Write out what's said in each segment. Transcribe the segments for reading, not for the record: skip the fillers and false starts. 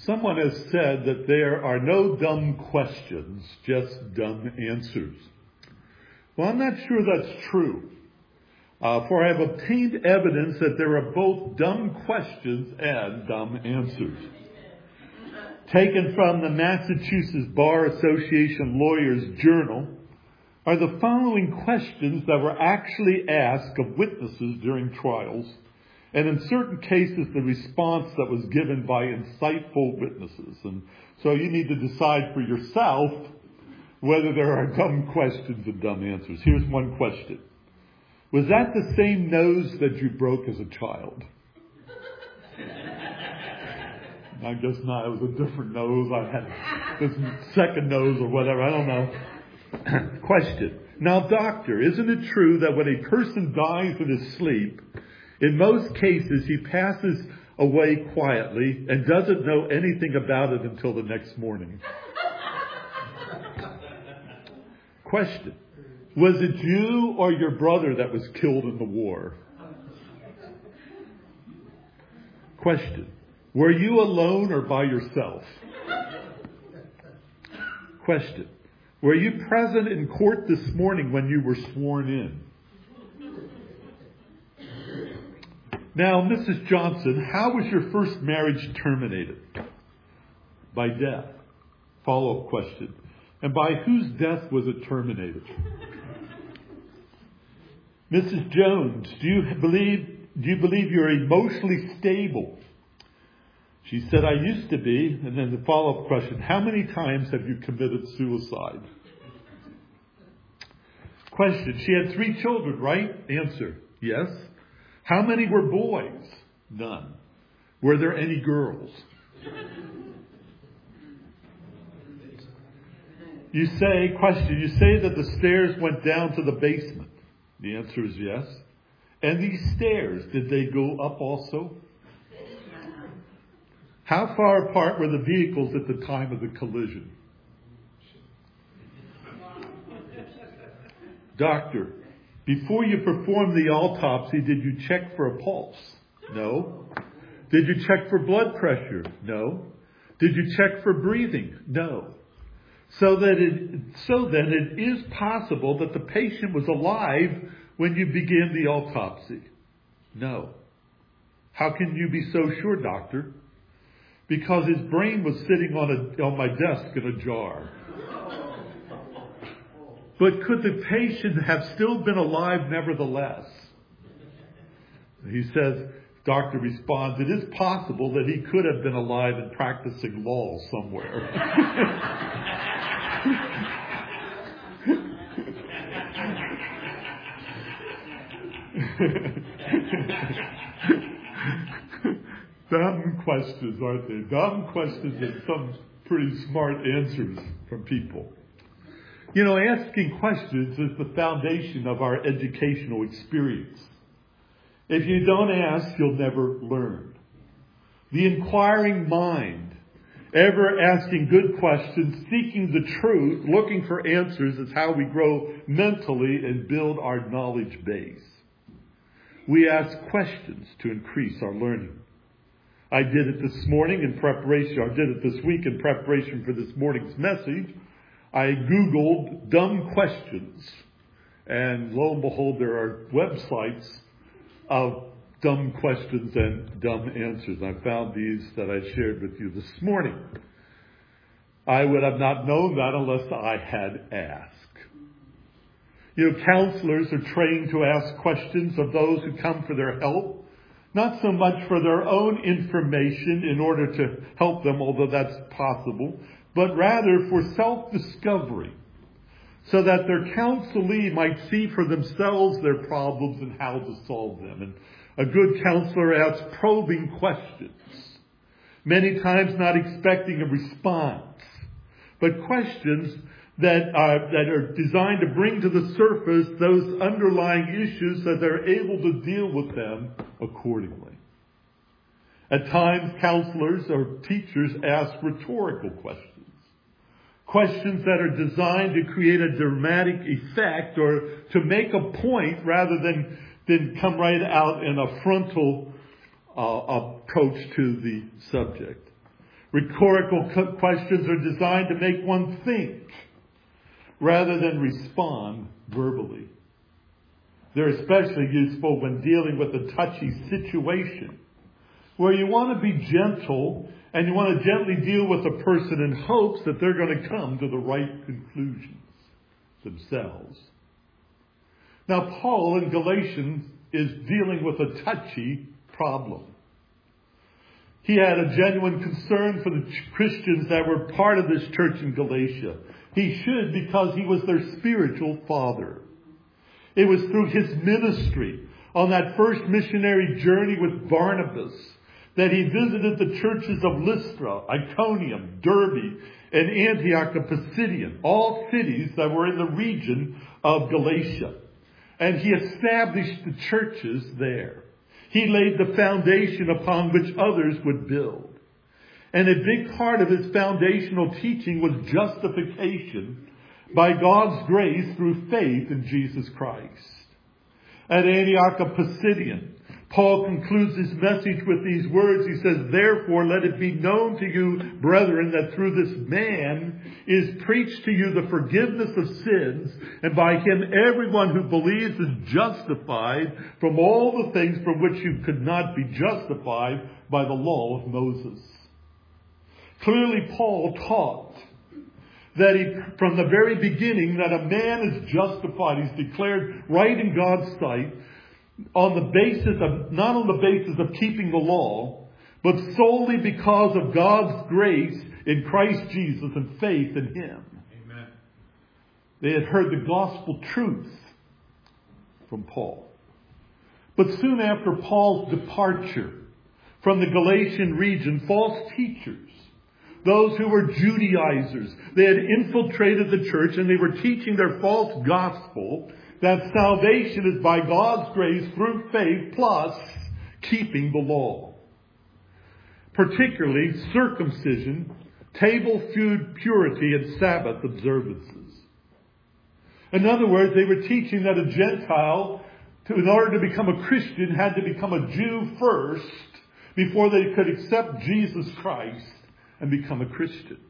Someone has said that there are no dumb questions, just dumb answers. Well, I'm not sure that's true. For I have obtained evidence that there are both dumb questions and dumb answers. Taken from the Massachusetts Bar Association Lawyers Journal are the following questions that were actually asked of witnesses during trials, and in certain cases the response that was given by insightful witnesses. And so you need to decide for yourself whether there are dumb questions and dumb answers. Here's one question. Was that the same nose that you broke as a child? I guess not. It was a different nose. I had this second nose or whatever. I don't know. Question. Now, doctor, isn't it true that when a person dies in his sleep, in most cases he passes away quietly and doesn't know anything about it until the next morning? Question. Was it you or your brother that was killed in the war? Question. Were you alone or by yourself? Question. Were you present in court this morning when you were sworn in? Now, Mrs. Johnson, how was your first marriage terminated? By death. Follow-up question. And by whose death was it terminated? Mrs. Jones, do you believe you're emotionally stable? She said, I used to be. And then the follow-up question, how many times have you committed suicide? Question, she had 3 children, right? Answer, yes. How many were boys? None. Were there any girls? Question, you say that the stairs went down to the basement. The answer is yes. And these stairs, did they go up also? How far apart were the vehicles at the time of the collision? Doctor, before you performed the autopsy, did you check for a pulse? No. Did you check for blood pressure? No. Did you check for breathing? No. So then it is possible that the patient was alive when you began the autopsy? No. How can you be so sure, doctor? Because his brain was sitting on my desk in a jar. But could the patient have still been alive nevertheless? He says, doctor responds, it is possible that he could have been alive and practicing law somewhere. Dumb questions, aren't they? Dumb questions and some pretty smart answers from people. You know, asking questions is the foundation of our educational experience. If you don't ask, you'll never learn. The inquiring mind, ever asking good questions, seeking the truth, looking for answers, is how we grow mentally and build our knowledge base. We ask questions to increase our learning. I did it this morning in preparation, or did it this week in preparation for this morning's message. I Googled dumb questions, and lo and behold, there are websites of dumb questions and dumb answers. I found these that I shared with you this morning. I would have not known that unless I had asked. You know, counselors are trained to ask questions of those who come for their help, not so much for their own information in order to help them, although that's possible, but rather for self-discovery, so that their counselee might see for themselves their problems and how to solve them. And a good counselor asks probing questions, many times not expecting a response, but questions that are designed to bring to the surface those underlying issues so they're able to deal with them accordingly. At times, counselors or teachers ask rhetorical questions. Questions that are designed to create a dramatic effect or to make a point rather than come right out in a frontal approach to the subject. Rhetorical questions are designed to make one think rather than respond verbally. They're especially useful when dealing with a touchy situation where you want to be gentle and you want to gently deal with a person in hopes that they're going to come to the right conclusions themselves. Now, Paul in Galatians is dealing with a touchy problem. He had a genuine concern for the Christians that were part of this church in Galatia. He should, because he was their spiritual father. It was through his ministry on that first missionary journey with Barnabas that he visited the churches of Lystra, Iconium, Derbe, and Antioch of Pisidian, all cities that were in the region of Galatia. And he established the churches there. He laid the foundation upon which others would build. And a big part of his foundational teaching was justification by God's grace through faith in Jesus Christ. At Antioch of Pisidian, Paul concludes his message with these words. He says, "Therefore, let it be known to you, brethren, that through this man is preached to you the forgiveness of sins, and by him everyone who believes is justified from all the things from which you could not be justified by the law of Moses." Clearly, Paul taught that from the very beginning that a man is justified. He's declared right in God's sight on the basis of, not on the basis of keeping the law, but solely because of God's grace in Christ Jesus and faith in him. Amen. They had heard the gospel truth from Paul. But soon after Paul's departure from the Galatian region, false teachers, those who were Judaizers, they had infiltrated the church and they were teaching their false gospel that salvation is by God's grace through faith plus keeping the law. Particularly circumcision, table food purity, and Sabbath observances. In other words, they were teaching that a Gentile, in order to become a Christian, had to become a Jew first before they could accept Jesus Christ and become a Christian.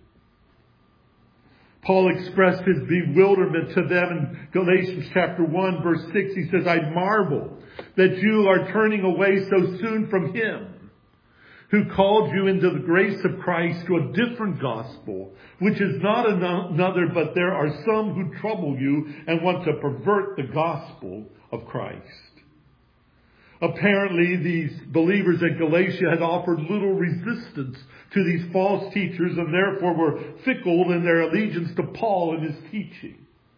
Paul expressed his bewilderment to them in Galatians chapter 1, verse 6. He says, "I marvel that you are turning away so soon from him who called you into the grace of Christ to a different gospel, which is not another, but there are some who trouble you and want to pervert the gospel of Christ." Apparently, these believers at Galatia had offered little resistance to these false teachers and therefore were fickle in their allegiance to Paul and his teaching.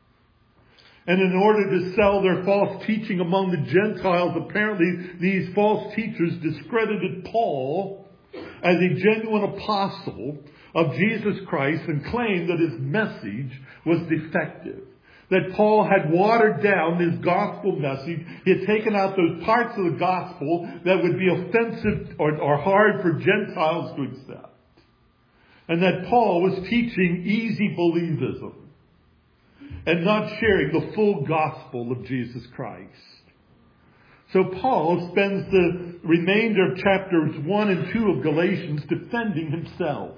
And in order to sell their false teaching among the Gentiles, apparently these false teachers discredited Paul as a genuine apostle of Jesus Christ and claimed that his message was defective. That Paul had watered down his gospel message. He had taken out those parts of the gospel that would be offensive or hard for Gentiles to accept. And that Paul was teaching easy believism and not sharing the full gospel of Jesus Christ. So Paul spends the remainder of chapters 1 and 2 of Galatians defending himself.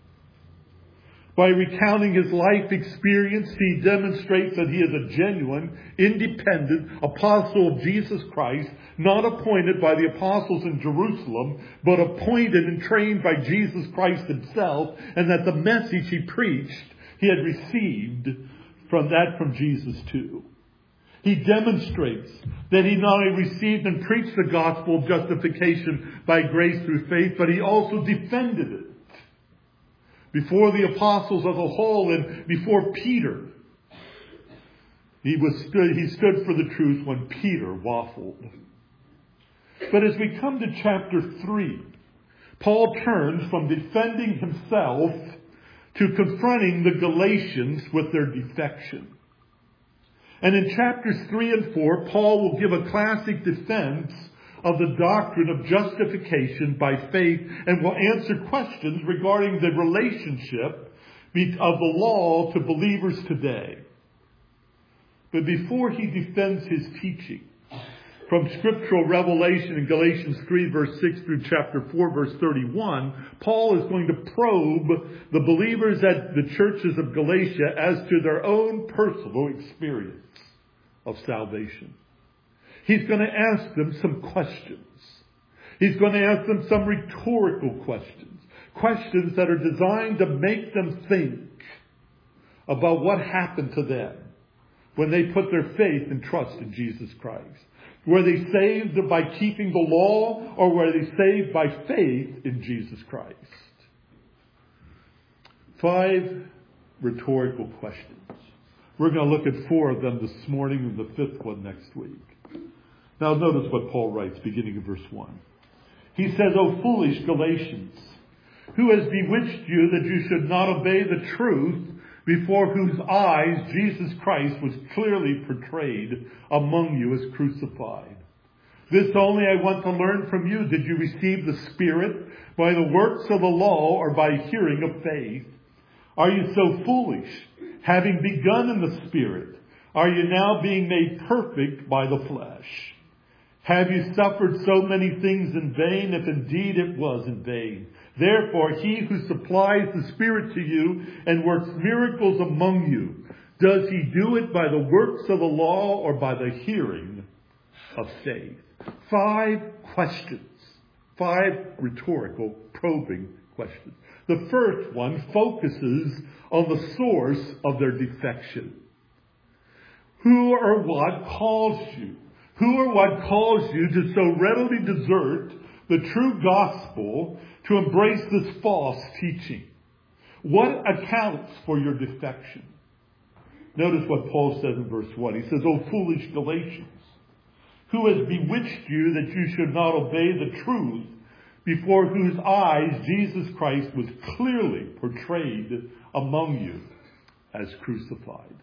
By recounting his life experience, he demonstrates that he is a genuine, independent apostle of Jesus Christ, not appointed by the apostles in Jerusalem, but appointed and trained by Jesus Christ himself, and that the message he preached, he had received from Jesus too. He demonstrates that he not only received and preached the gospel of justification by grace through faith, but he also defended it before the apostles as a whole and before Peter. He stood for the truth when Peter waffled. But as we come to chapter 3, Paul turns from defending himself to confronting the Galatians with their defection. And in chapters 3 and 4, Paul will give a classic defense of the doctrine of justification by faith and will answer questions regarding the relationship of the law to believers today. But before he defends his teaching, from scriptural revelation in Galatians 3 verse 6 through chapter 4 verse 31, Paul is going to probe the believers at the churches of Galatia as to their own personal experience of salvation. He's going to ask them some questions. He's going to ask them some rhetorical questions. Questions that are designed to make them think about what happened to them when they put their faith and trust in Jesus Christ. Were they saved by keeping the law, or were they saved by faith in Jesus Christ? 5 rhetorical questions. We're going to look at 4 of them this morning and the 5th one next week. Now notice what Paul writes, beginning of verse 1. He says, "O foolish Galatians, who has bewitched you that you should not obey the truth, before whose eyes Jesus Christ was clearly portrayed among you as crucified? This only I want to learn from you. Did you receive the Spirit by the works of the law or by hearing of faith? Are you so foolish? Having begun in the Spirit, are you now being made perfect by the flesh? Have you suffered so many things in vain, if indeed it was in vain? Therefore, he who supplies the Spirit to you and works miracles among you, does he do it by the works of the law or by the hearing of faith?" 5 questions. 5 rhetorical, probing questions. The first one focuses on the source of their defection. Who or what calls you? Who or what calls you to so readily desert the true gospel, to embrace this false teaching? What accounts for your defection? Notice what Paul says in verse 1. He says, "O foolish Galatians, who has bewitched you that you should not obey the truth, before whose eyes Jesus Christ was clearly portrayed among you as crucified?"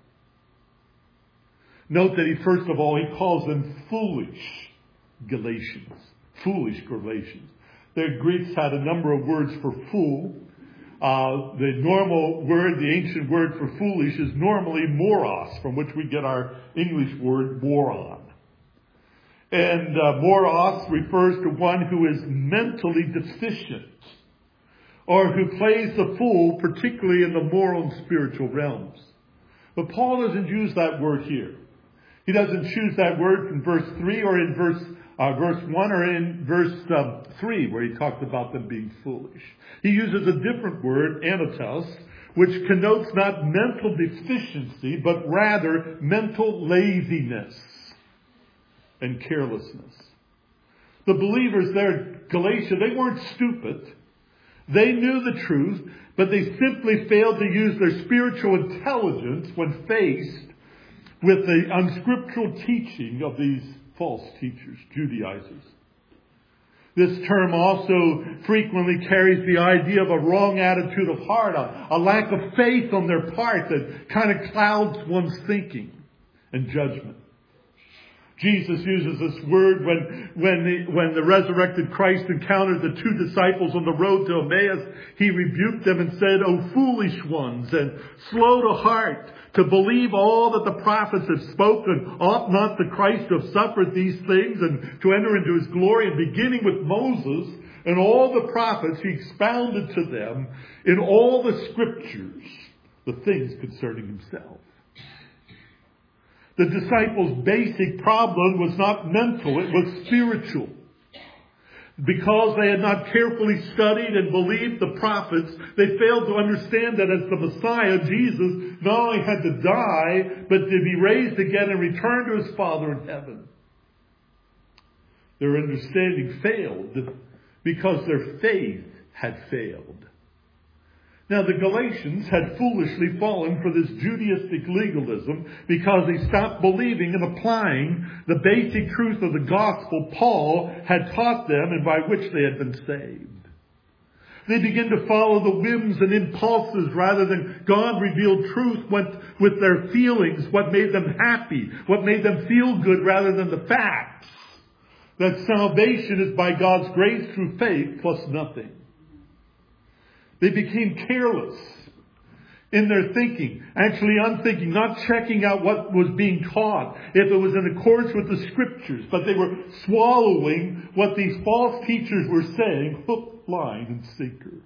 Note that first of all, he calls them foolish Galatians. Foolish Galatians. The Greeks had a number of words for fool. The normal word, the ancient word for foolish, is normally moros, from which we get our English word moron. And moros refers to one who is mentally deficient, or who plays the fool, particularly in the moral and spiritual realms. But Paul doesn't use that word here. He doesn't choose that word in verse 3 or in verse 1 or in verse 3, where he talked about them being foolish. He uses a different word, anatos, which connotes not mental deficiency, but rather mental laziness and carelessness. The believers there in Galatia, they weren't stupid. They knew the truth, but they simply failed to use their spiritual intelligence when faced with the unscriptural teaching of these false teachers, Judaizers. This term also frequently carries the idea of a wrong attitude of heart, a lack of faith on their part that kind of clouds one's thinking and judgment. Jesus uses this word when the resurrected Christ encountered the 2 disciples on the road to Emmaus. He rebuked them and said, "O foolish ones, and slow to heart, to believe all that the prophets have spoken. Ought not the Christ to have suffered these things and to enter into his glory?" And beginning with Moses and all the prophets, he expounded to them in all the scriptures the things concerning himself. The disciples' basic problem was not mental, it was spiritual. Because they had not carefully studied and believed the prophets, they failed to understand that as the Messiah, Jesus, not only had to die, but to be raised again and return to his Father in heaven. Their understanding failed because their faith had failed. Now, the Galatians had foolishly fallen for this Judaistic legalism because they stopped believing and applying the basic truth of the gospel Paul had taught them and by which they had been saved. They began to follow the whims and impulses rather than God-revealed truth went with their feelings, what made them happy, what made them feel good rather than the facts. That salvation is by God's grace through faith plus nothing. They became careless. in their thinking, actually unthinking, not checking out what was being taught, if it was in accordance with the Scriptures, but they were swallowing what these false teachers were saying, hook, line, and sinker.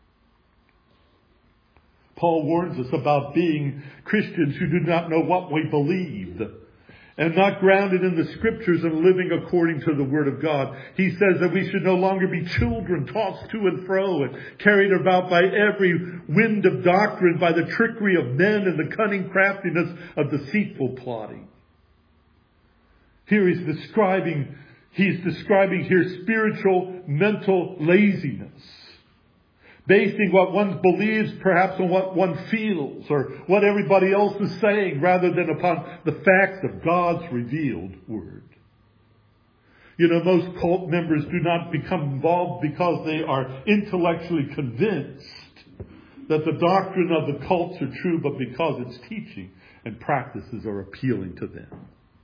Paul warns us about being Christians who do not know what we believe and not grounded in the Scriptures and living according to the Word of God. He says that we should no longer be children tossed to and fro and carried about by every wind of doctrine, by the trickery of men and the cunning craftiness of deceitful plotting. Here he's describing here spiritual mental laziness, basing what one believes perhaps on what one feels or what everybody else is saying rather than upon the facts of God's revealed Word. You know, most cult members do not become involved because they are intellectually convinced that the doctrine of the cults are true, but because its teaching and practices are appealing to them.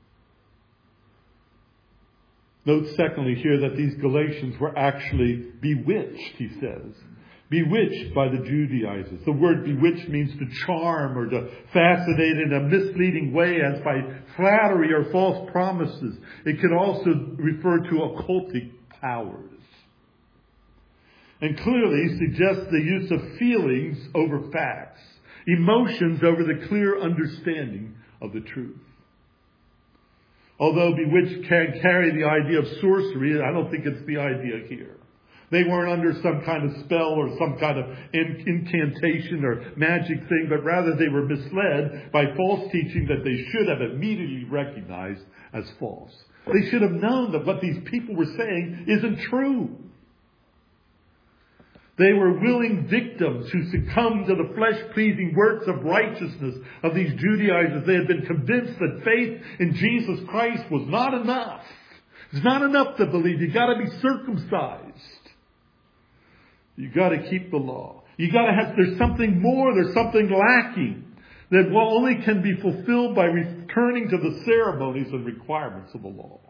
Note secondly here that these Galatians were actually bewitched, he says. Bewitched by the Judaizers. The word bewitched means to charm or to fascinate in a misleading way as by flattery or false promises. It can also refer to occultic powers. And clearly suggests the use of feelings over facts, emotions over the clear understanding of the truth. Although bewitched can carry the idea of sorcery, I don't think it's the idea here. They weren't under some kind of spell or some kind of incantation or magic thing, but rather they were misled by false teaching that they should have immediately recognized as false. They should have known that what these people were saying isn't true. They were willing victims who succumbed to the flesh-pleasing works of righteousness of these Judaizers. They had been convinced that faith in Jesus Christ was not enough. It's not enough to believe. You've got to be circumcised. You've got to keep the law. You've got to have, there's something more, there's something lacking that only can be fulfilled by returning to the ceremonies and requirements of the law.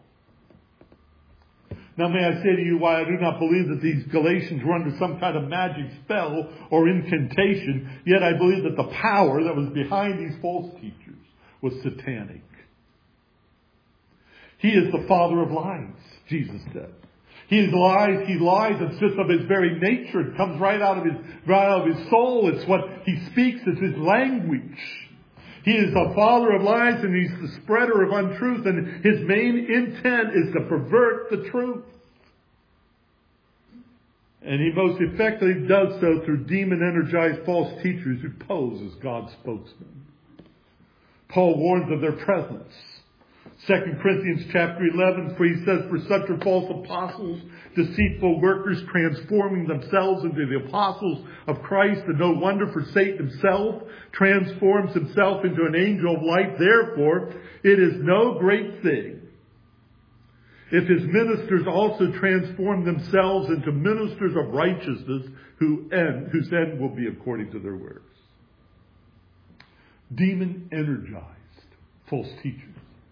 Now may I say to you why I do not believe that these Galatians were under some kind of magic spell or incantation, yet I believe that the power that was behind these false teachers was satanic. He is the father of lies, Jesus said. He lies and sits of his very nature. It comes right out of his soul. It's what he speaks. It's his language. He is the father of lies and he's the spreader of untruth. And his main intent is to pervert the truth. And he most effectively does so through demon-energized false teachers who pose as God's spokesmen. Paul warns of their presence. 2 Corinthians chapter 11, where he says, for such are false apostles, deceitful workers, transforming themselves into the apostles of Christ. And no wonder, for Satan himself transforms himself into an angel of light. Therefore, it is no great thing if his ministers also transform themselves into ministers of righteousness, whose end will be according to their works. Demon-energized false teachers.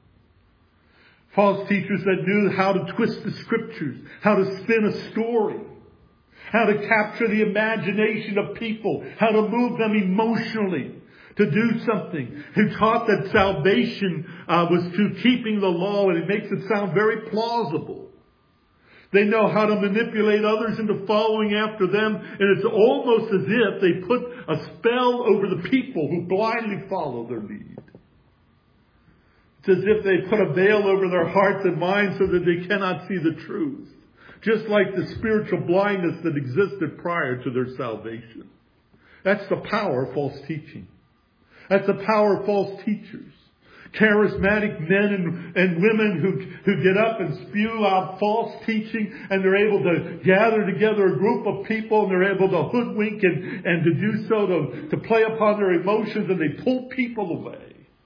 False teachers that knew how to twist the Scriptures, how to spin a story, how to capture the imagination of people, how to move them emotionally to do something. Who taught that salvation was through keeping the law, and it makes it sound very plausible. They know how to manipulate others into following after them, and it's almost as if they put a spell over the people who blindly follow their lead. It's as if they put a veil over their hearts and minds so that they cannot see the truth. Just like the spiritual blindness that existed prior to their salvation. That's the power of false teaching. That's the power of false teachers. Charismatic men and women who get up and spew out false teaching, and they're able to gather together a group of people, and they're able to hoodwink and to do so to play upon their emotions, and they pull people away.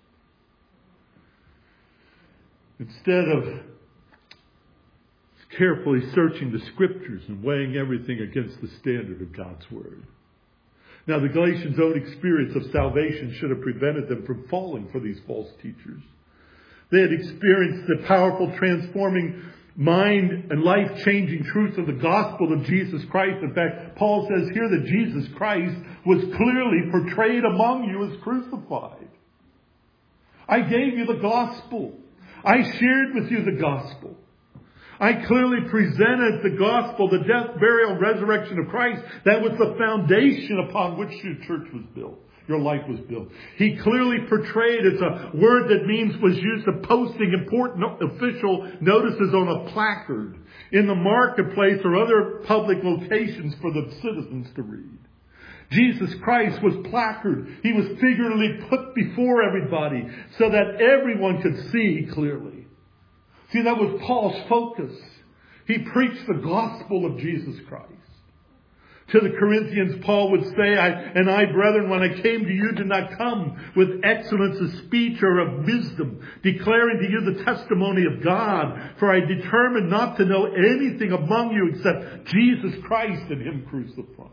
Instead of carefully searching the Scriptures and weighing everything against the standard of God's Word. Now, the Galatians' own experience of salvation should have prevented them from falling for these false teachers. They had experienced the powerful transforming mind and life-changing truths of the gospel of Jesus Christ. In fact, Paul says here that Jesus Christ was clearly portrayed among you as crucified. I gave you the gospel. I shared with you the gospel. I clearly presented the gospel, the death, burial, and resurrection of Christ. That was the foundation upon which your church was built. Your life was built. He clearly portrayed, it's a word that was used of posting important official notices on a placard in the marketplace or other public locations for the citizens to read. Jesus Christ was placard. He was figuratively put before everybody so that everyone could see clearly. See, that was Paul's focus. He preached the gospel of Jesus Christ. To the Corinthians, Paul would say, I, brethren, when I came to you, did not come with excellence of speech or of wisdom, declaring to you the testimony of God. For I determined not to know anything among you except Jesus Christ and Him crucified.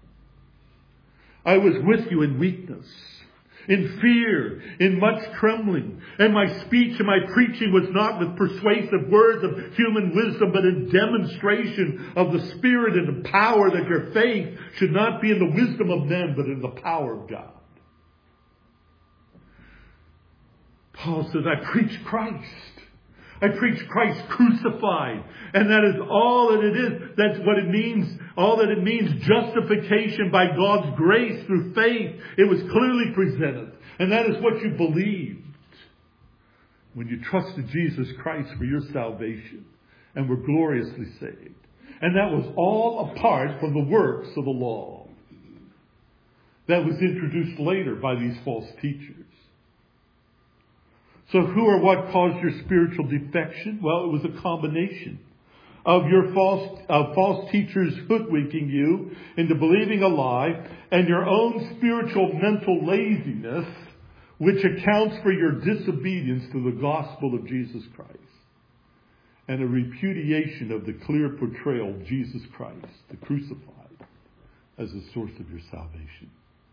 I was with you in weakness, in fear, in much trembling. And my speech and my preaching was not with persuasive words of human wisdom, but in demonstration of the Spirit and the power, that your faith should not be in the wisdom of men, but in the power of God. Paul says, I preach Christ. I preach Christ crucified. And that is all that it is. That's what it means. All that it means, justification by God's grace through faith. It was clearly presented. And that is what you believed when you trusted Jesus Christ for your salvation and were gloriously saved. And that was all apart from the works of the law that was introduced later by these false teachers. So who or what caused your spiritual defection? Well, it was a combination of your false teachers hoodwinking you into believing a lie, and your own spiritual mental laziness, which accounts for your disobedience to the gospel of Jesus Christ, and a repudiation of the clear portrayal of Jesus Christ, the crucified, as the source of your salvation.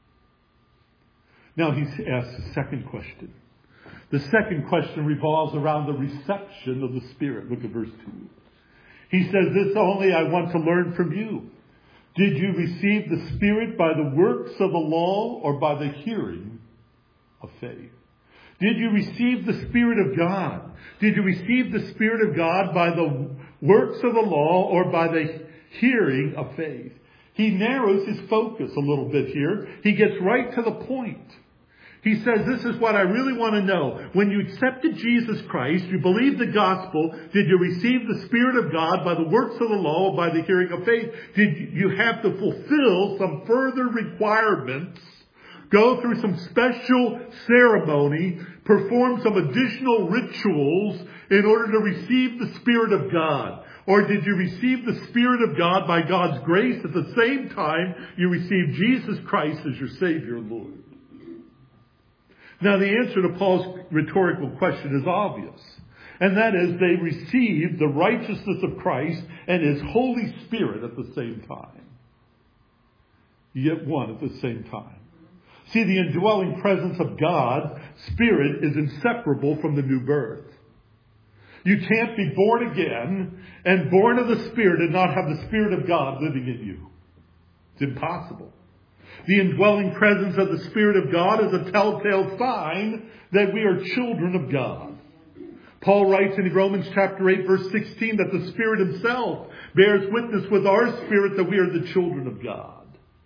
Now he asks the second question. The second question revolves around the reception of the Spirit. Look at verse 2. He says, this only I want to learn from you. Did you receive the Spirit by the works of the law or by the hearing of faith? Did you receive the Spirit of God? Did you receive the Spirit of God by the works of the law or by the hearing of faith? He narrows his focus a little bit here. He gets right to the point. He says, this is what I really want to know. When you accepted Jesus Christ, you believed the gospel, did you receive the Spirit of God by the works of the law or by the hearing of faith? Did you have to fulfill some further requirements, go through some special ceremony, perform some additional rituals in order to receive the Spirit of God? Or did you receive the Spirit of God by God's grace at the same time you received Jesus Christ as your Savior and Lord? Now, the answer to Paul's rhetorical question is obvious. And that is, they received the righteousness of Christ and His Holy Spirit at the same time. Yet one at the same time. See, the indwelling presence of God's Spirit is inseparable from the new birth. You can't be born again and born of the Spirit and not have the Spirit of God living in you. It's impossible. The indwelling presence of the Spirit of God is a telltale sign that we are children of God. Paul writes in Romans chapter 8, verse 16, that the Spirit Himself bears witness with our spirit that we are the children of God.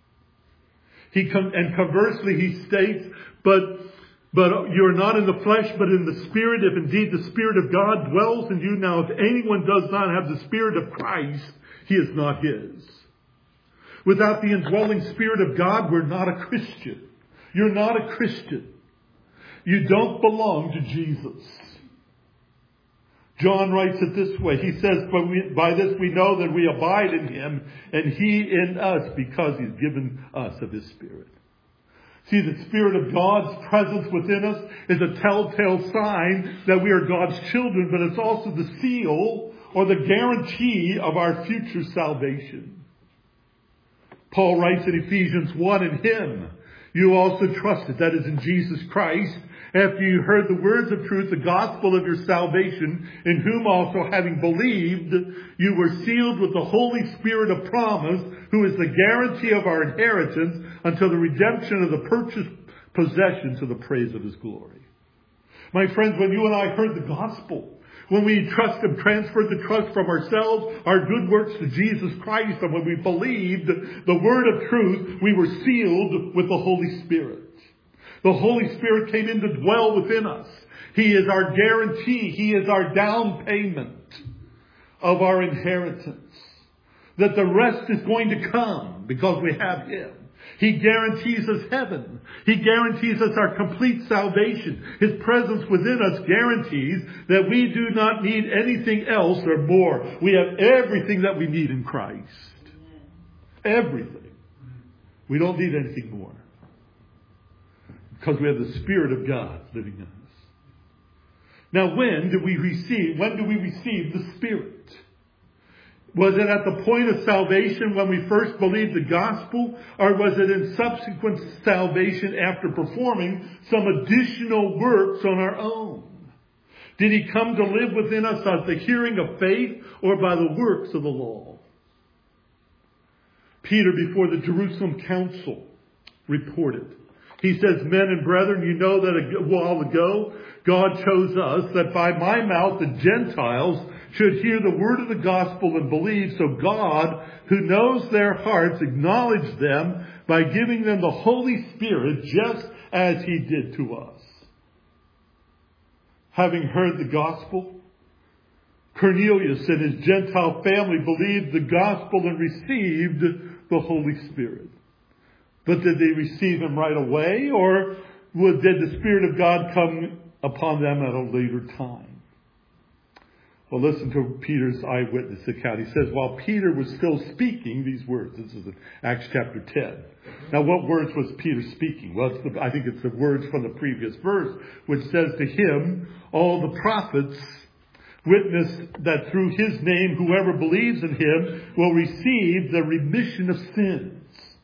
And conversely, he states, but you are not in the flesh, but in the Spirit, if indeed the Spirit of God dwells in you. Now, if anyone does not have the Spirit of Christ, he is not His. Without the indwelling Spirit of God, we're not a Christian. You're not a Christian. You don't belong to Jesus. John writes it this way. He says, by this we know that we abide in Him and He in us, because He's given us of His Spirit. See, the Spirit of God's presence within us is a telltale sign that we are God's children, but it's also the seal or the guarantee of our future salvation. Paul writes in Ephesians 1, in Him You also trusted, that is in Jesus Christ, after you heard the words of truth, the gospel of your salvation, in whom also, having believed, you were sealed with the Holy Spirit of promise, who is the guarantee of our inheritance until the redemption of the purchased possession to the praise of his glory. My friends, when you and I heard the gospel, when we transferred the trust from ourselves, our good works to Jesus Christ, and when we believed the word of truth, we were sealed with the Holy Spirit. The Holy Spirit came in to dwell within us. He is our guarantee. He is our down payment of our inheritance. That the rest is going to come because we have him. He guarantees us heaven. He guarantees us our complete salvation. His presence within us guarantees that we do not need anything else or more. We have everything that we need in Christ. Everything. We don't need anything more. Because we have the Spirit of God living in us. Now when do we receive the Spirit? Was it at the point of salvation when we first believed the gospel? Or was it in subsequent salvation after performing some additional works on our own? Did he come to live within us at the hearing of faith or by the works of the law? Peter, before the Jerusalem council, reported. He says, men and brethren, you know that a while ago God chose us that by my mouth the Gentiles should hear the word of the gospel and believe. So God, who knows their hearts, acknowledged them by giving them the Holy Spirit just as he did to us. Having heard the gospel, Cornelius and his Gentile family believed the gospel and received the Holy Spirit. But did they receive him right away, or did the Spirit of God come upon them at a later time? Well, listen to Peter's eyewitness account. He says, while Peter was still speaking these words, this is in Acts chapter 10. Now, what words was Peter speaking? Well, I think it's the words from the previous verse, which says to him, all the prophets witness that through his name, whoever believes in him will receive the remission of sins.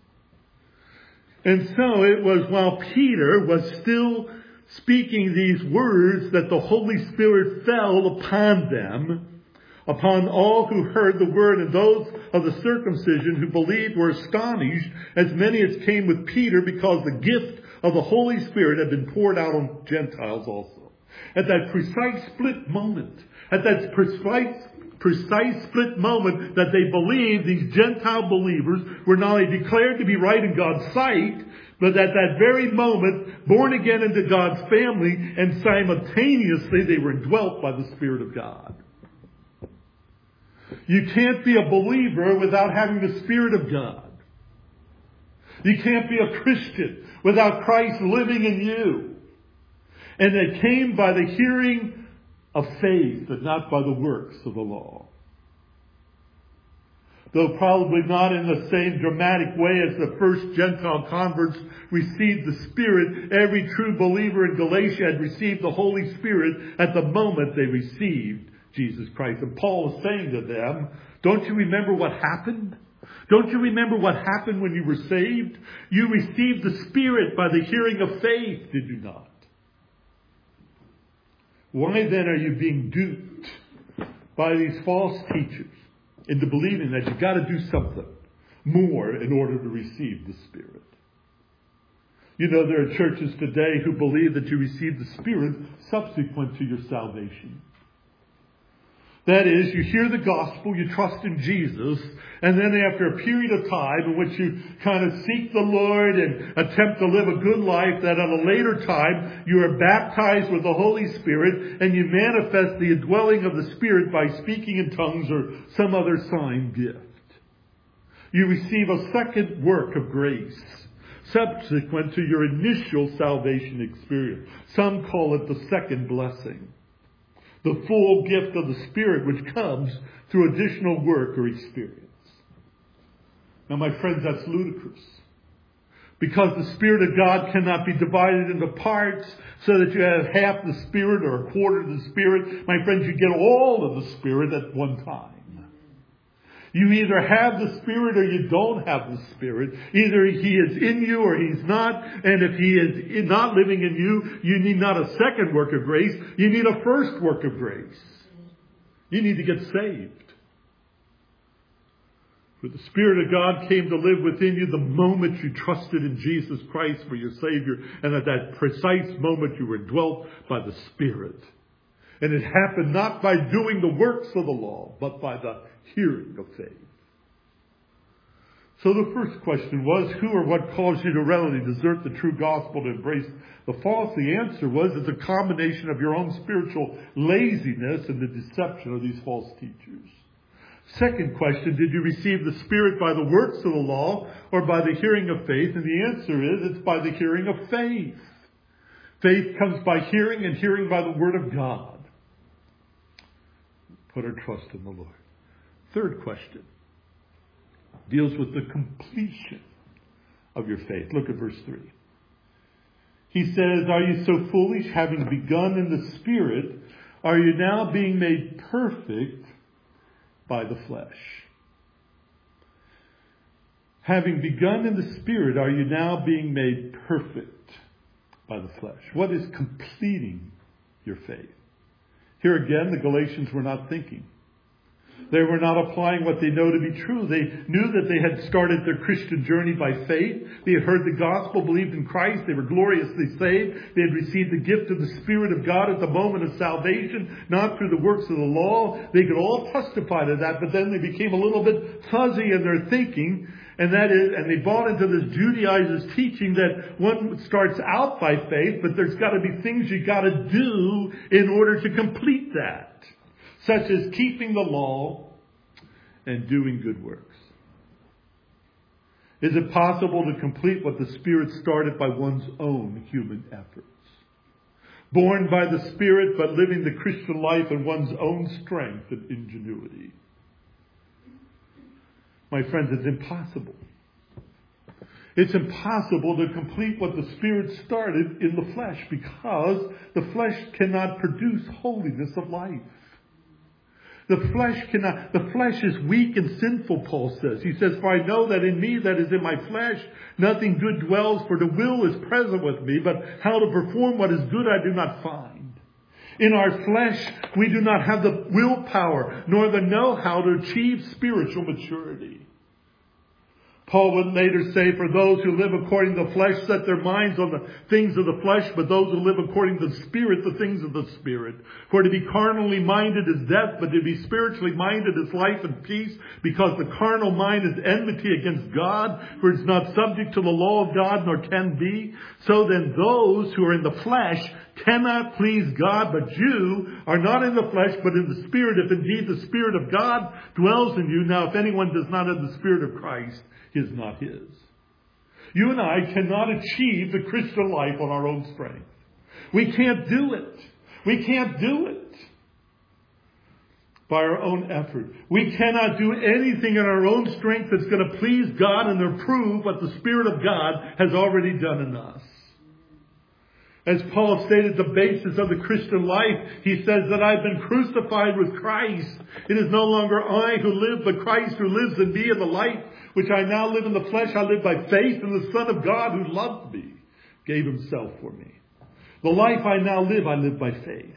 And so it was while Peter was still speaking these words that the Holy Spirit fell upon them, upon all who heard the word, and those of the circumcision who believed were astonished, as many as came with Peter, because the gift of the Holy Spirit had been poured out on Gentiles also. At that precise split moment, at that precise split moment that they believed, these Gentile believers were not only declared to be right in God's sight, but at that very moment, born again into God's family, and simultaneously they were indwelt by the Spirit of God. You can't be a believer without having the Spirit of God. You can't be a Christian without Christ living in you. And they came by the hearing of faith and not by the works of the law. Though probably not in the same dramatic way as the first Gentile converts received the Spirit, every true believer in Galatia had received the Holy Spirit at the moment they received Jesus Christ. And Paul was saying to them, don't you remember what happened? Don't you remember what happened when you were saved? You received the Spirit by the hearing of faith, did you not? Why then are you being duped by these false teachers into believing that you've got to do something more in order to receive the Spirit? You know, there are churches today who believe that you receive the Spirit subsequent to your salvation. That is, you hear the gospel, you trust in Jesus, and then after a period of time in which you kind of seek the Lord and attempt to live a good life, that at a later time you are baptized with the Holy Spirit and you manifest the indwelling of the Spirit by speaking in tongues or some other sign gift. You receive a second work of grace subsequent to your initial salvation experience. Some call it the second blessing. The full gift of the Spirit which comes through additional work or experience. Now, my friends, that's ludicrous. Because the Spirit of God cannot be divided into parts so that you have half the Spirit or a quarter of the Spirit. My friends, you get all of the Spirit at one time. You either have the Spirit or you don't have the Spirit. Either He is in you or He's not. And if He is not living in you, you need not a second work of grace. You need a first work of grace. You need to get saved. For the Spirit of God came to live within you the moment you trusted in Jesus Christ for your Savior. And at that precise moment you were dwelt by the Spirit. And it happened not by doing the works of the law, but by the hearing of faith. So the first question was, who or what caused you to readily desert the true gospel to embrace the false? The answer was, it's a combination of your own spiritual laziness and the deception of these false teachers. Second question, did you receive the Spirit by the works of the law or by the hearing of faith? And the answer is, it's by the hearing of faith. Faith comes by hearing, and hearing by the Word of God. Put our trust in the Lord. Third question deals with the completion of your faith. Look at verse 3. He says, are you so foolish, having begun in the Spirit, are you now being made perfect by the flesh? Having begun in the Spirit, are you now being made perfect by the flesh? What is completing your faith? Here again, the Galatians were not thinking. They were not applying what they know to be true. They knew that they had started their Christian journey by faith. They had heard the gospel, believed in Christ. They were gloriously saved. They had received the gift of the Spirit of God at the moment of salvation, not through the works of the law. They could all testify to that, but then they became a little bit fuzzy in their thinking. And they bought into this Judaizers' teaching that one starts out by faith, but there's got to be things you got to do in order to complete that, such as keeping the law and doing good works. Is it possible to complete what the Spirit started by one's own human efforts? Born by the Spirit, but living the Christian life in one's own strength and ingenuity. My friends, it's impossible. It's impossible to complete what the Spirit started in the flesh, because the flesh cannot produce holiness of life. The flesh is weak and sinful, Paul says. He says, for I know that in me, that is in my flesh, nothing good dwells, for the will is present with me, but how to perform what is good I do not find. In our flesh, we do not have the willpower, nor the know-how to achieve spiritual maturity. Paul would later say, for those who live according to the flesh set their minds on the things of the flesh, but those who live according to the Spirit, the things of the Spirit. For to be carnally minded is death, but to be spiritually minded is life and peace, because the carnal mind is enmity against God, for it is not subject to the law of God, nor can be. So then those who are in the flesh cannot please God, but you are not in the flesh, but in the Spirit, if indeed the Spirit of God dwells in you. Now, if anyone does not have the Spirit of Christ, he is not his. You and I cannot achieve the Christian life on our own strength. We can't do it. We can't do it by our own effort. We cannot do anything in our own strength that's going to please God and approve what the Spirit of God has already done in us. As Paul stated, the basis of the Christian life, he says that I've been crucified with Christ. It is no longer I who live, but Christ who lives in me, and the life which I now live in the flesh, I live by faith in the Son of God who loved me, gave himself for me. The life I now live, I live by faith.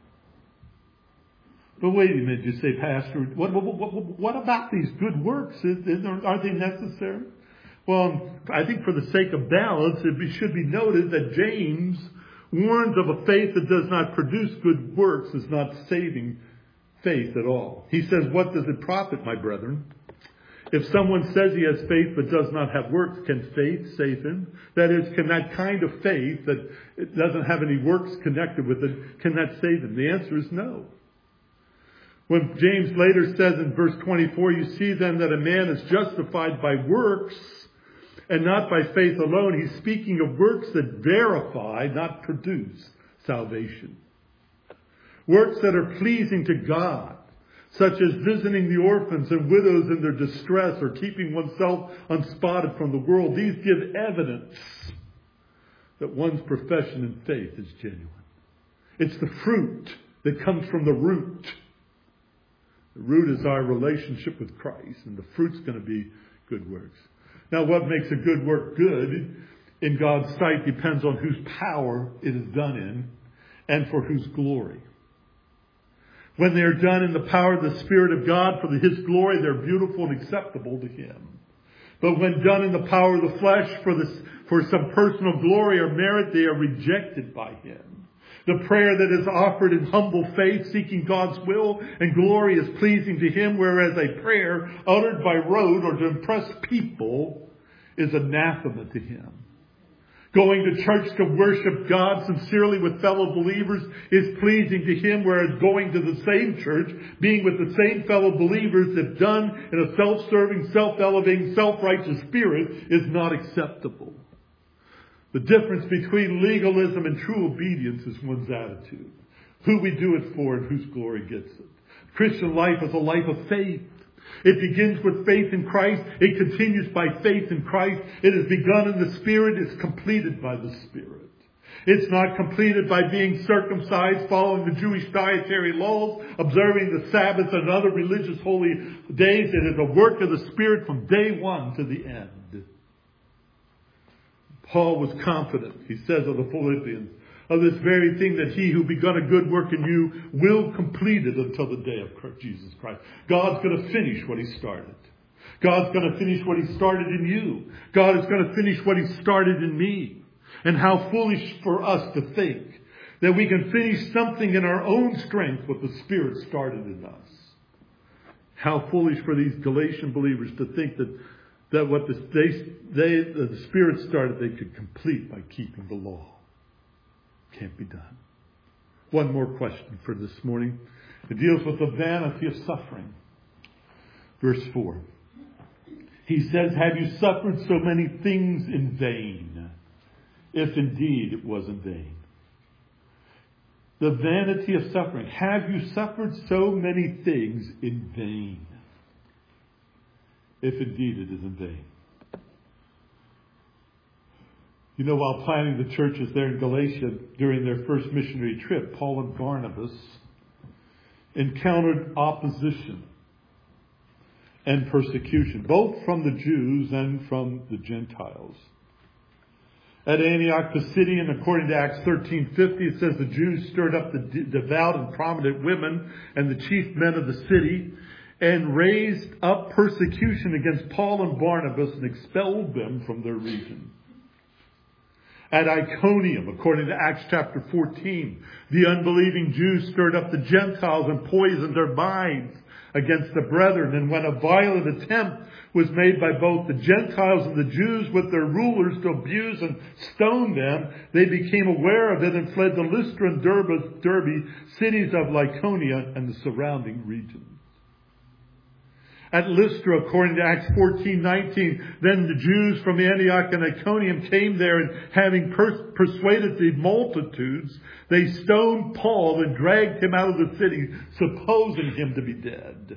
But wait a minute, you say, Pastor, what about these good works? Aren't they necessary? Well, I think for the sake of balance, it should be noted that James warns of a faith that does not produce good works is not saving faith at all. He says, what does it profit, my brethren? If someone says he has faith but does not have works, can faith save him? That is, can that kind of faith that it doesn't have any works connected with it, can that save him? The answer is no. When James later says in verse 24, you see then that a man is justified by works and not by faith alone. He's speaking of works that verify, not produce, salvation. Works that are pleasing to God, such as visiting the orphans and widows in their distress or keeping oneself unspotted from the world. These give evidence that one's profession and faith is genuine. It's the fruit that comes from the root The root is our relationship with Christ, and the fruit's going to be good works. Now, what makes a good work good in God's sight depends on whose power it is done in and for whose glory. When they are done in the power of the Spirit of God for His glory, they're beautiful and acceptable to Him. But when done in the power of the flesh for some personal glory or merit, they are rejected by Him. The prayer that is offered in humble faith, seeking God's will and glory, is pleasing to Him, whereas a prayer uttered by rote or to impress people is anathema to Him. Going to church to worship God sincerely with fellow believers is pleasing to Him, whereas going to the same church, being with the same fellow believers, if done in a self-serving, self-elevating, self-righteous spirit, is not acceptable. The difference between legalism and true obedience is one's attitude. Who we do it for and whose glory gets it. Christian life is a life of faith. It begins with faith in Christ. It continues by faith in Christ. It is begun in the Spirit. It's completed by the Spirit. It's not completed by being circumcised, following the Jewish dietary laws, observing the Sabbath and other religious holy days. It is a work of the Spirit from day one to the end. Paul was confident, he says of the Philippians, of this very thing, that He who begun a good work in you will complete it until the day of Jesus Christ. God's going to finish what He started. God's going to finish what He started in you. God is going to finish what He started in me. And how foolish for us to think that we can finish something in our own strength what the Spirit started in us. How foolish for these Galatian believers to think that what the Spirit started, they could complete by keeping the law. Can't be done. One more question for this morning. It deals with the vanity of suffering. Verse 4. He says, have you suffered so many things in vain? If indeed it was in vain. The vanity of suffering. Have you suffered so many things in vain? If indeed it is in vain. You know, while planning the churches there in Galatia during their first missionary trip, Paul and Barnabas encountered opposition and persecution, both from the Jews and from the Gentiles. At Antioch Pisidian, according to Acts 13:50, it says the Jews stirred up the devout and prominent women and the chief men of the city, and raised up persecution against Paul and Barnabas and expelled them from their region. At Iconium, according to Acts chapter 14, the unbelieving Jews stirred up the Gentiles and poisoned their minds against the brethren. And when a violent attempt was made by both the Gentiles and the Jews with their rulers to abuse and stone them, they became aware of it and fled to Lystra and Derbe, cities of Lycaonia and the surrounding regions. At Lystra, according to Acts 14:19, then the Jews from Antioch and Iconium came there, and having persuaded the multitudes, they stoned Paul and dragged him out of the city, supposing him to be dead.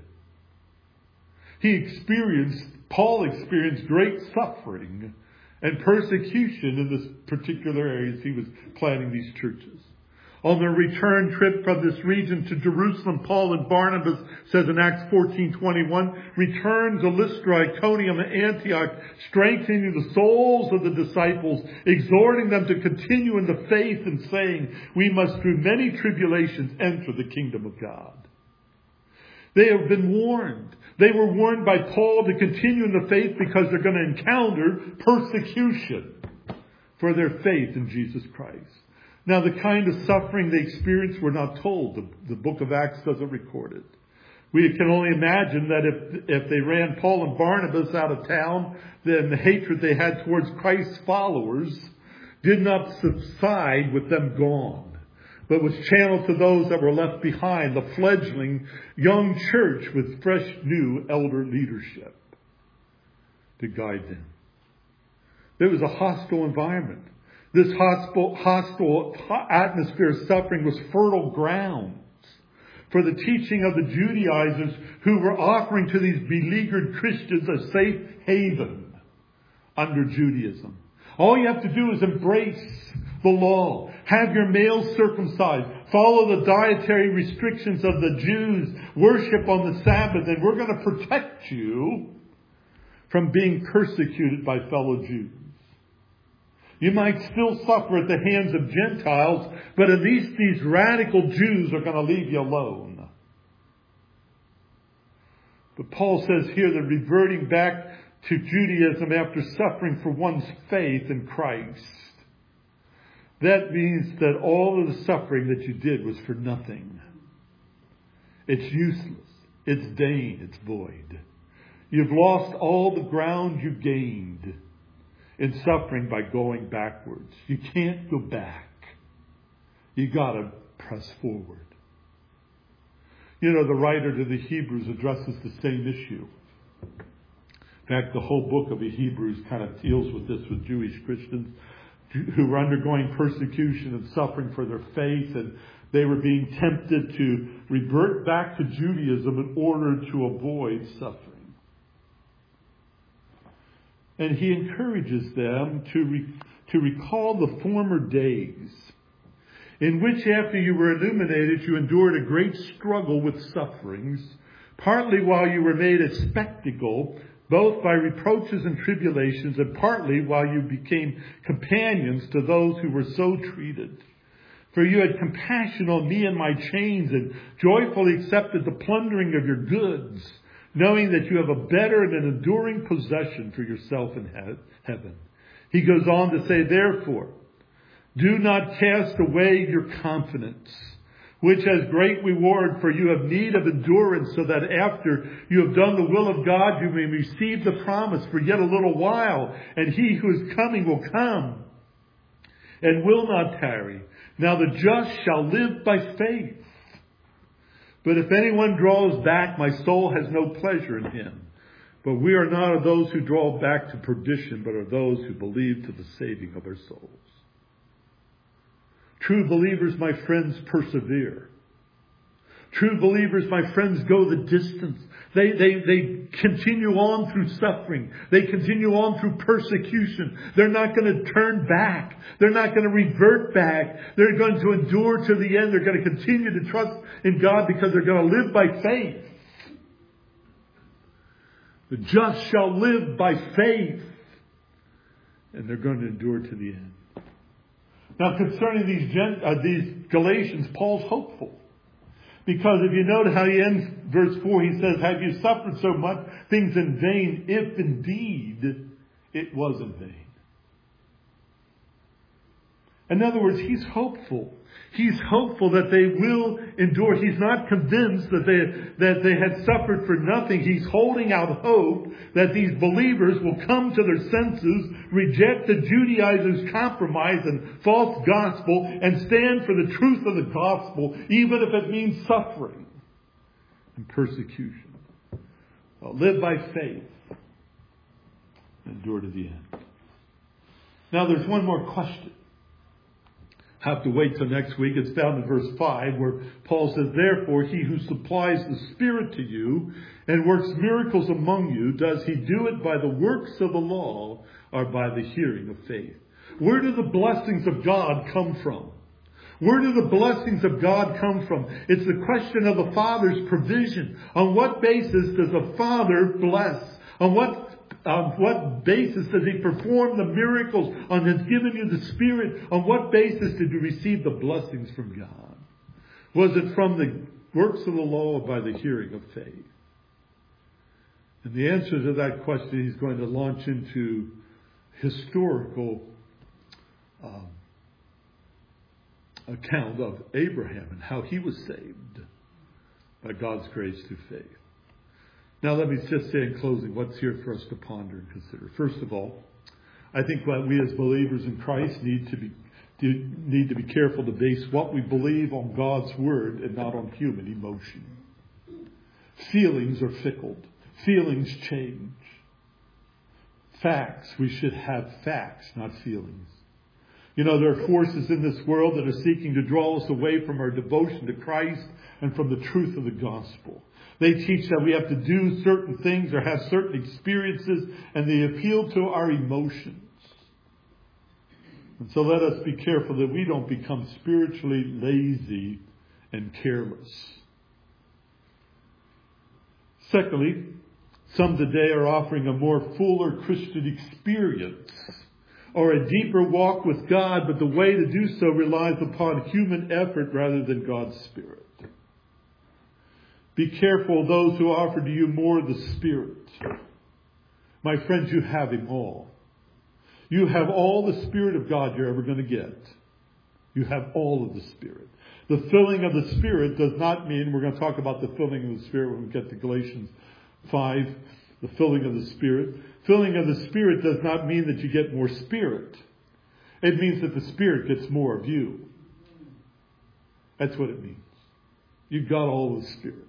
Paul experienced great suffering and persecution in this particular areas he was planning these churches. On their return trip from this region to Jerusalem, Paul and Barnabas, says in Acts 14:21, returned to Lystra, Iconium, and Antioch, strengthening the souls of the disciples, exhorting them to continue in the faith, and saying, we must through many tribulations enter the kingdom of God. They have been warned. They were warned by Paul to continue in the faith because they're going to encounter persecution for their faith in Jesus Christ. Now, the kind of suffering they experienced, we're not told. The book of Acts doesn't record it. We can only imagine that if they ran Paul and Barnabas out of town, then the hatred they had towards Christ's followers did not subside with them gone, but was channeled to those that were left behind, the fledgling young church with fresh new elder leadership to guide them. There was a hostile environment. This hostile atmosphere of suffering was fertile grounds for the teaching of the Judaizers, who were offering to these beleaguered Christians a safe haven under Judaism. All you have to do is embrace the law. Have your males circumcised. Follow the dietary restrictions of the Jews. Worship on the Sabbath. And we're going to protect you from being persecuted by fellow Jews. You might still suffer at the hands of Gentiles, but at least these radical Jews are going to leave you alone. But Paul says here that reverting back to Judaism after suffering for one's faith in Christ, that means that all of the suffering that you did was for nothing. It's useless. It's vain. It's void. You've lost all the ground you gained in suffering by going backwards. You can't go back. You got to press forward. You know, the writer to the Hebrews addresses the same issue. In fact, the whole book of the Hebrews kind of deals with this with Jewish Christians who were undergoing persecution and suffering for their faith, and they were being tempted to revert back to Judaism in order to avoid suffering. And he encourages them to recall the former days in which after you were illuminated, you endured a great struggle with sufferings, partly while you were made a spectacle, both by reproaches and tribulations, and partly while you became companions to those who were so treated. For you had compassion on me and my chains, and joyfully accepted the plundering of your goods, knowing that you have a better and an enduring possession for yourself in heaven. He goes on to say, therefore, do not cast away your confidence, which has great reward, for you have need of endurance, so that after you have done the will of God, you may receive the promise for yet a little while. And he who is coming will come and will not tarry. Now the just shall live by faith. But if anyone draws back, my soul has no pleasure in him. But we are not of those who draw back to perdition, but are those who believe to the saving of our souls. True believers, my friends, persevere. True believers, my friends, go the distance. They continue on through suffering. They continue on through persecution. They're not going to turn back. They're not going to revert back. They're going to endure to the end. They're going to continue to trust in God because they're going to live by faith. The just shall live by faith. And they're going to endure to the end. Now, concerning these Galatians, Paul's hopeful. Because if you note how he ends verse 4, he says, have you suffered so much things in vain, if indeed it was in vain? In other words, he's hopeful. He's hopeful that they will endure. He's not convinced that they had suffered for nothing. He's holding out hope that these believers will come to their senses, reject the Judaizers' compromise and false gospel, and stand for the truth of the gospel, even if it means suffering and persecution. Live by faith. Endure to the end. Now there's one more question. Have to wait till next week. It's found in verse 5 where Paul says, therefore, he who supplies the Spirit to you and works miracles among you, does he do it by the works of the law or by the hearing of faith? Where do the blessings of God come from? Where do the blessings of God come from? It's the question of the Father's provision. On what basis does the Father bless? On what basis does he perform the miracles? On has given you the Spirit? On what basis did you receive the blessings from God? Was it from the works of the law or by the hearing of faith? And the answer to that question, he's going to launch into historical account of Abraham and how he was saved by God's grace through faith. Now let me just say in closing what's here for us to ponder and consider. First of all, I think that we as believers in Christ need to be careful to base what we believe on God's Word and not on human emotion. Feelings are fickle. Feelings change. Facts, we should have facts, not feelings. You know, there are forces in this world that are seeking to draw us away from our devotion to Christ and from the truth of the gospel. They teach that we have to do certain things or have certain experiences, and they appeal to our emotions. And so let us be careful that we don't become spiritually lazy and careless. Secondly, some today are offering a more fuller Christian experience or a deeper walk with God, but the way to do so relies upon human effort rather than God's Spirit. Be careful of those who offer to you more of the Spirit. My friends, you have Him all. You have all the Spirit of God you're ever going to get. You have all of the Spirit. The filling of the Spirit does not mean, we're going to talk about the filling of the Spirit when we get to Galatians 5, the filling of the Spirit. Filling of the Spirit does not mean that you get more Spirit. It means that the Spirit gets more of you. That's what it means. You've got all the Spirit.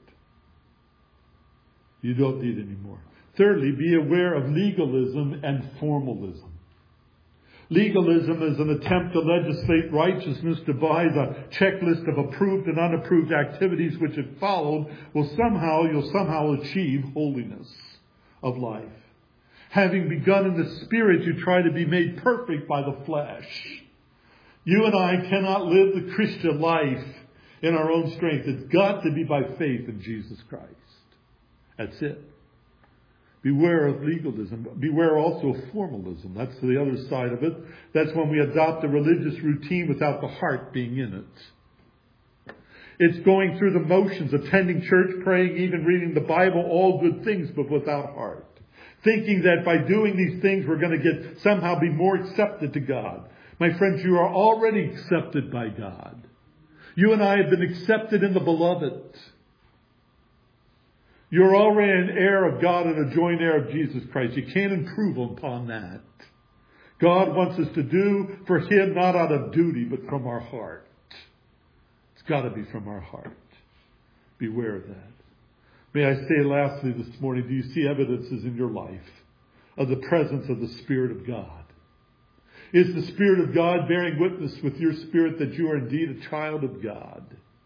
You don't need any more. Thirdly, be aware of legalism and formalism. Legalism is an attempt to legislate righteousness, devise a checklist of approved and unapproved activities which, if followed, you'll somehow achieve holiness of life. Having begun in the Spirit, you try to be made perfect by the flesh. You and I cannot live the Christian life in our own strength. It's got to be by faith in Jesus Christ. That's it. Beware of legalism. Beware also of formalism. That's the other side of it. That's when we adopt a religious routine without the heart being in it. It's going through the motions, attending church, praying, even reading the Bible, all good things, but without heart. Thinking that by doing these things we're going to somehow be more accepted to God. My friends, you are already accepted by God. You and I have been accepted in the Beloved. You're already an heir of God and a joint heir of Jesus Christ. You can't improve upon that. God wants us to do for Him not out of duty, but from our heart. It's got to be from our heart. Beware of that. May I say lastly this morning, do you see evidences in your life of the presence of the Spirit of God? Is the Spirit of God bearing witness with your spirit that you are indeed a child of God?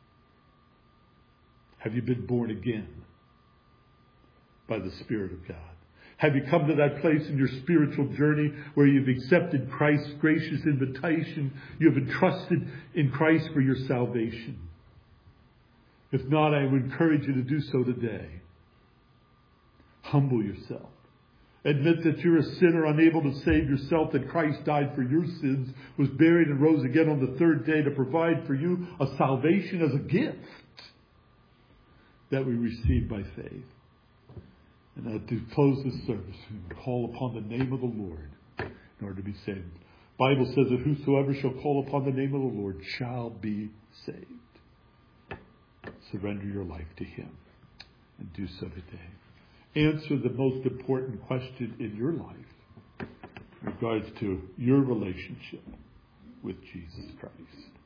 Have you been born again by the Spirit of God? Have you come to that place in your spiritual journey where you've accepted Christ's gracious invitation? You've entrusted in Christ for your salvation. If not, I would encourage you to do so today. Humble yourself. Admit that you're a sinner unable to save yourself, that Christ died for your sins, was buried and rose again on the third day to provide for you a salvation as a gift that we receive by faith. And to close this service, we call upon the name of the Lord in order to be saved. The Bible says that whosoever shall call upon the name of the Lord shall be saved. Surrender your life to Him and do so today. Answer the most important question in your life in regards to your relationship with Jesus Christ.